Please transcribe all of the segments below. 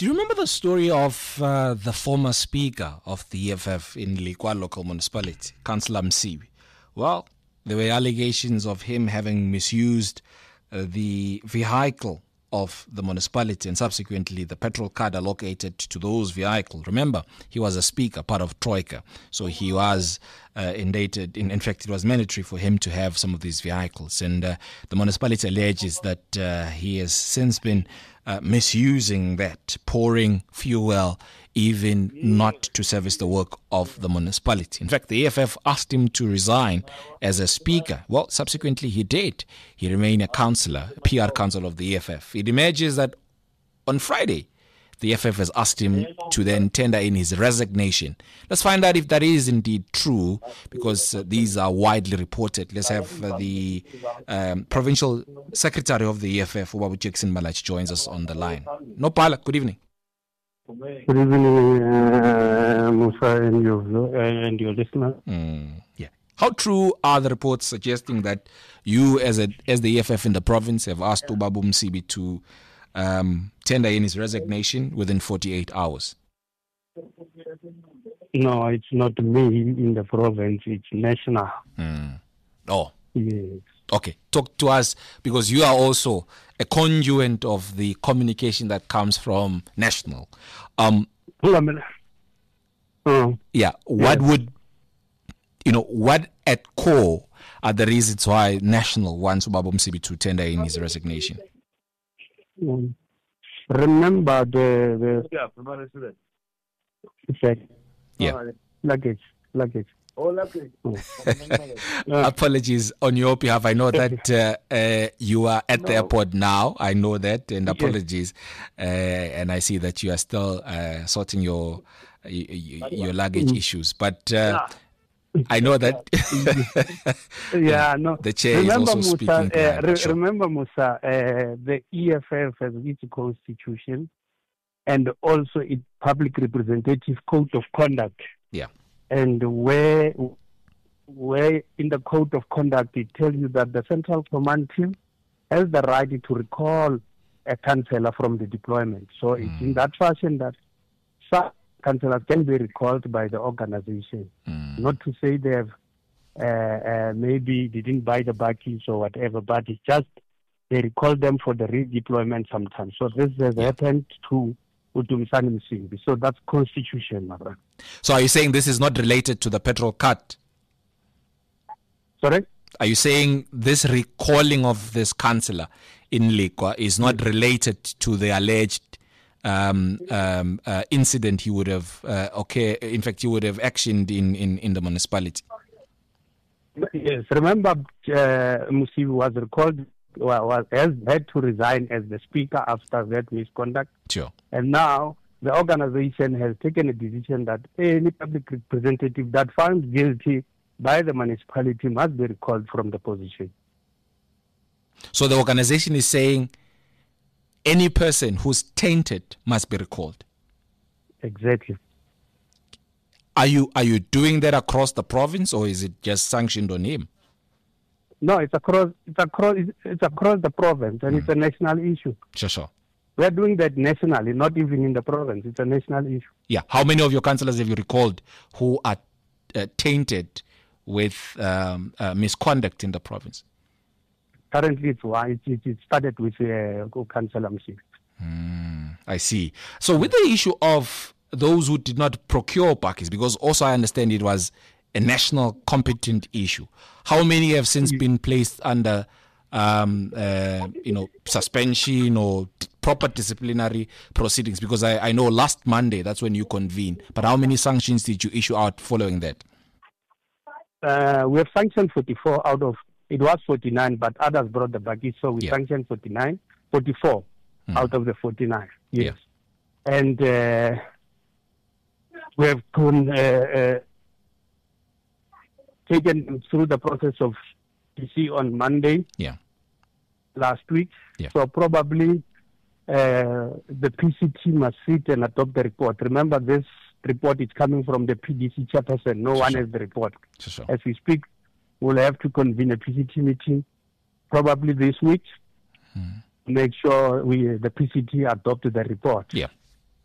Do you remember the story of the former speaker of the EFF in Lekwa local municipality, Councillor Msibi? Well, there were allegations of him having misused the vehicle of the municipality and subsequently the petrol card allocated to those vehicles. Remember, he was a speaker, part of Troika, so he was indicted. In fact, it was mandatory for him to have some of these vehicles, and the municipality alleges that he has since been misusing that, pouring fuel even not to service the work of the municipality. In fact, the EFF asked him to resign as a speaker. Well, subsequently he did. He remained a councillor, a PR councillor of the EFF. It emerges that on Friday, the EFF has asked him to then tender in his resignation. Let's find out if that is indeed true, because these are widely reported. Let's have the provincial secretary of the EFF, Ubabu Jackson Malach, joins us on the line. Nopala, good evening. Good evening, Musa and your listeners. Yeah. How true are the reports suggesting that you, as the EFF in the province, have asked Ubabu Msibi to tender in his resignation within 48 hours? No, it's not me in the province, it's national. Oh. Yes. Okay. Talk to us, because you are also a conduit of the communication that comes from national. Yeah. What would, what at core are the reasons why national wants Ubabu Msibi to tender in his resignation? Remember the luggage. Apologies on your behalf. I know that you are at the airport now. I know that, and apologies. And I see that you are still sorting your luggage issues. But I know that. The chair remember, is also Musa, speaking. Remember, Musa, the EFF has its constitution and also its public representative code of conduct. Yeah. And where in the code of conduct it tells you that the central command team has the right to recall a councillor from the deployment. So it's in that fashion that some councillors can be recalled by the organization. Not to say they have maybe didn't buy the buckets or whatever, but it's just they recall them for the redeployment sometimes. So this has happened to Utumisani Msimbi. So that's constitution, my brother. So are you saying this is not related to the petrol cut? Sorry? Are you saying this recalling of this councillor in Lekwa is not related to the alleged incident he would have, in fact, he would have actioned in the municipality? Yes, remember Msibi was recalled, had to resign as the speaker after that misconduct. Sure. And now the organization has taken a decision that any public representative that found guilty by the municipality must be recalled from the position. So the organization is saying any person who's tainted must be recalled. Exactly. Are you doing that across the province, or is it just sanctioned on him? No, it's across the province, and it's a national issue. Sure. We are doing that nationally, not even in the province. It's a national issue. Yeah. How many of your councillors have you recalled who are tainted with misconduct in the province? Currently, it's one. It started with Councillor Msibi. I see. So with the issue of those who did not procure buckets, because also I understand it was a national competent issue, how many have since been placed under suspension or proper disciplinary proceedings? Because I know last Monday, that's when you convened. But how many sanctions did you issue out following that? We have sanctioned 44 out of, it was 49, but others brought the buckets. So we sanctioned 44 out of the 49. Yes. Yeah. And we have taken them through the process of PC on Monday last week. Yeah. So probably the PCT must sit and adopt the report. Remember, this report is coming from the PDC chairperson. No one has the report. As we speak, we'll have to convene a PCT meeting probably this week. Make sure the PCT adopt the report. Yeah.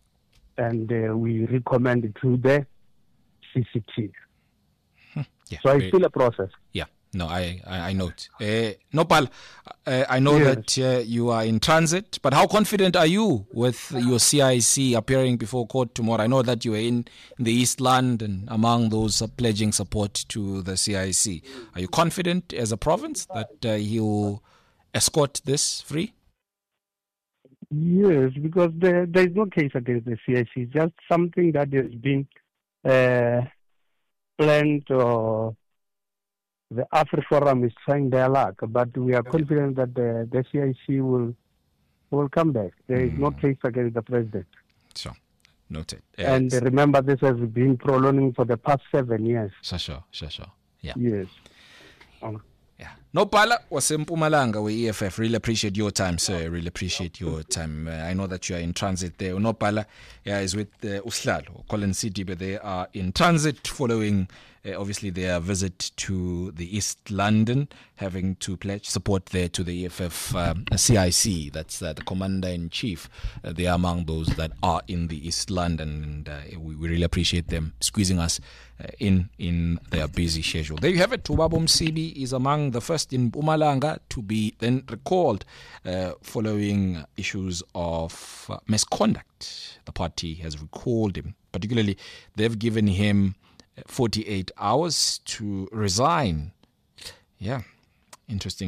and we recommend it to the CCT. Yeah, So it's still a process. Yeah. No, I note. Nopal, I know Yes. that you are in transit, but how confident are you with your CIC appearing before court tomorrow? I know that you are in the East London among those pledging support to the CIC. Are you confident as a province that he'll escort this free? Yes, because there is no case against the CIC. It's just something that has been planned, or the AfriForum is trying their luck, but we are confident that the CIC will come back. There is no case against the president. Sure. Noted. And remember, this has been prolonging for the past 7 years. Sure. Yeah. Yes. Yeah. Nopala wasempumalanga we EFF. Really appreciate your time, sir. Really appreciate your time. I know that you are in transit there. Nopala is with Uslalo, Colin City, but they are in transit following obviously their visit to the East London, having to pledge support there to the EFF CIC. That's the Commander-in-Chief. They are among those that are in the East London, and we really appreciate them squeezing us in their busy schedule. There you have it. Ubaba Msibi is among the first in Mpumalanga to be then recalled following issues of misconduct. The party has recalled him. Particularly, they've given him 48 hours to resign. Yeah, interesting.